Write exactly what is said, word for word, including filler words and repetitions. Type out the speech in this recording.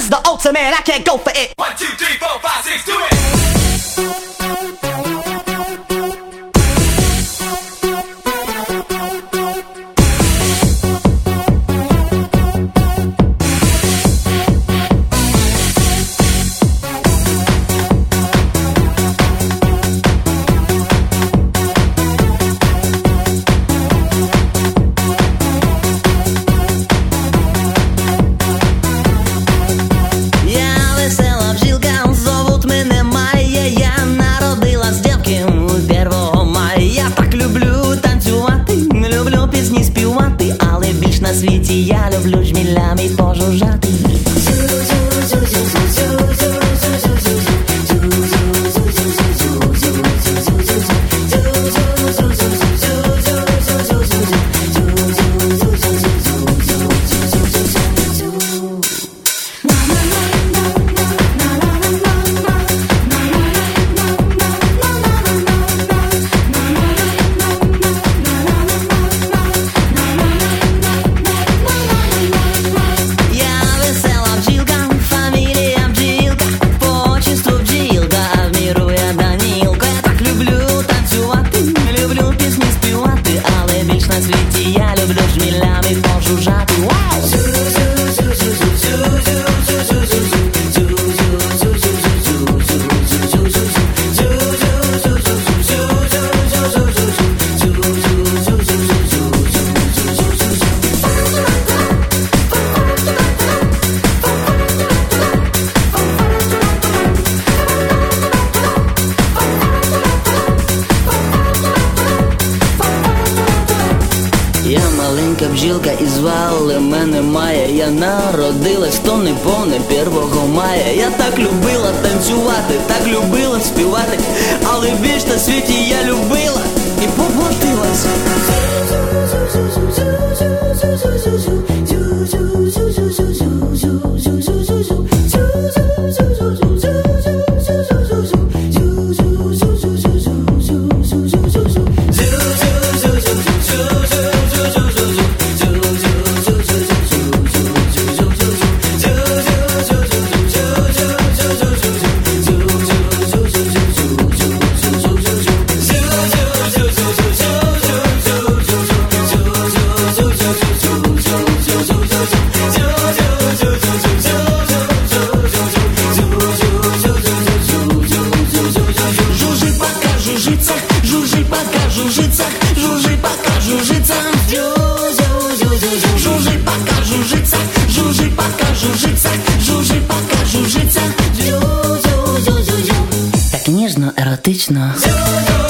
is the ultimate, I can't go for it. One, two, three, four, five, six, do it. На світі я люблю жмілями пожужжати. Я маленька бджілка і звали мене Майя. Я народилась в то неповне первого мая. Я так любила танцювати, так любила співати, але більш на світі я любила і поплатилась. Жужжи пока жужжится, жужжи пока жужжится, жужжи пока жужжится, жужжи пока жужжится, жужжи пока жужжится, так ніжно, еротично.